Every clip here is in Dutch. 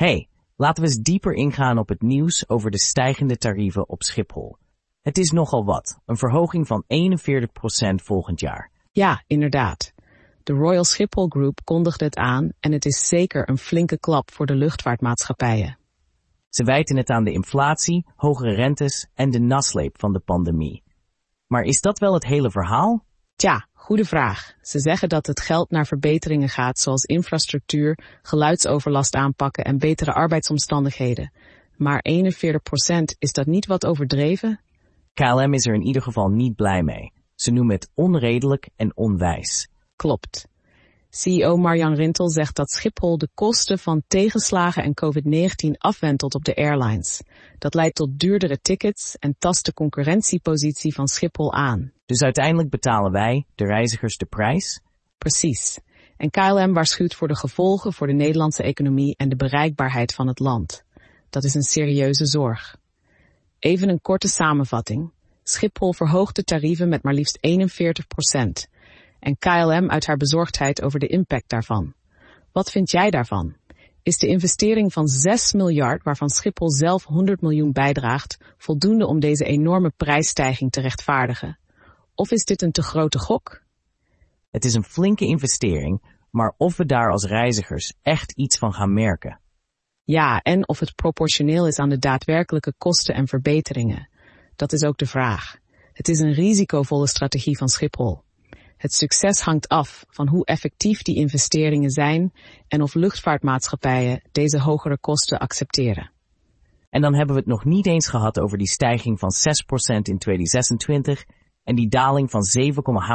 Hey, laten we eens dieper ingaan op het nieuws over de stijgende tarieven op Schiphol. Het is nogal wat, een verhoging van 41% volgend jaar. Ja, inderdaad. De Royal Schiphol Group kondigde het aan en het is zeker een flinke klap voor de luchtvaartmaatschappijen. Ze wijten het aan de inflatie, hogere rentes en de nasleep van de pandemie. Maar is dat wel het hele verhaal? Tja, goede vraag. Ze zeggen dat het geld naar verbeteringen gaat zoals infrastructuur, geluidsoverlast aanpakken en betere arbeidsomstandigheden. Maar 41%, is dat niet wat overdreven? KLM is er in ieder geval niet blij mee. Ze noemen het onredelijk en onwijs. Klopt. CEO Marjan Rintel zegt dat Schiphol de kosten van tegenslagen en COVID-19 afwentelt op de airlines. Dat leidt tot duurdere tickets en tast de concurrentiepositie van Schiphol aan. Dus uiteindelijk betalen wij, de reizigers, de prijs? Precies. En KLM waarschuwt voor de gevolgen voor de Nederlandse economie en de bereikbaarheid van het land. Dat is een serieuze zorg. Even een korte samenvatting. Schiphol verhoogt de tarieven met maar liefst 41%. En KLM uit haar bezorgdheid over de impact daarvan. Wat vind jij daarvan? Is de investering van 6 miljard, waarvan Schiphol zelf 100 miljoen bijdraagt, voldoende om deze enorme prijsstijging te rechtvaardigen? Of is dit een te grote gok? Het is een flinke investering, maar of we daar als reizigers echt iets van gaan merken? Ja, en of het proportioneel is aan de daadwerkelijke kosten en verbeteringen. Dat is ook de vraag. Het is een risicovolle strategie van Schiphol. Het succes hangt af van hoe effectief die investeringen zijn en of luchtvaartmaatschappijen deze hogere kosten accepteren. En dan hebben we het nog niet eens gehad over die stijging van 6% in 2026 en die daling van 7,5%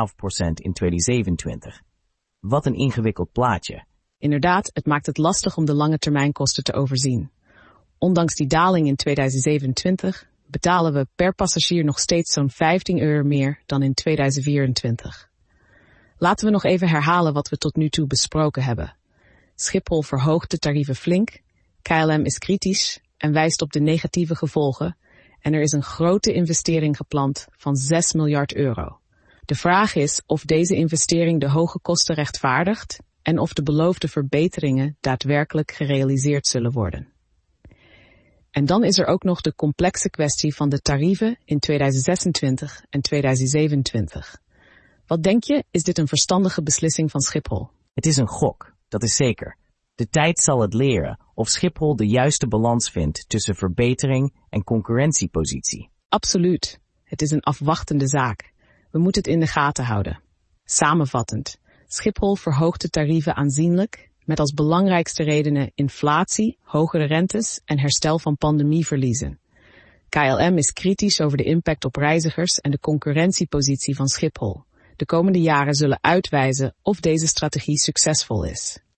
in 2027. Wat een ingewikkeld plaatje. Inderdaad, het maakt het lastig om de lange termijnkosten te overzien. Ondanks die daling in 2027 betalen we per passagier nog steeds zo'n €15 meer dan in 2024. Laten we nog even herhalen wat we tot nu toe besproken hebben. Schiphol verhoogt de tarieven flink, KLM is kritisch en wijst op de negatieve gevolgen en er is een grote investering gepland van 6 miljard euro. De vraag is of deze investering de hoge kosten rechtvaardigt en of de beloofde verbeteringen daadwerkelijk gerealiseerd zullen worden. En dan is er ook nog de complexe kwestie van de tarieven in 2026 en 2027. Wat denk je, is dit een verstandige beslissing van Schiphol? Het is een gok, dat is zeker. De tijd zal het leren of Schiphol de juiste balans vindt tussen verbetering en concurrentiepositie. Absoluut. Het is een afwachtende zaak. We moeten het in de gaten houden. Samenvattend. Schiphol verhoogt de tarieven aanzienlijk, met als belangrijkste redenen inflatie, hogere rentes en herstel van pandemieverliezen. KLM is kritisch over de impact op reizigers en de concurrentiepositie van Schiphol. De komende jaren zullen uitwijzen of deze strategie succesvol is.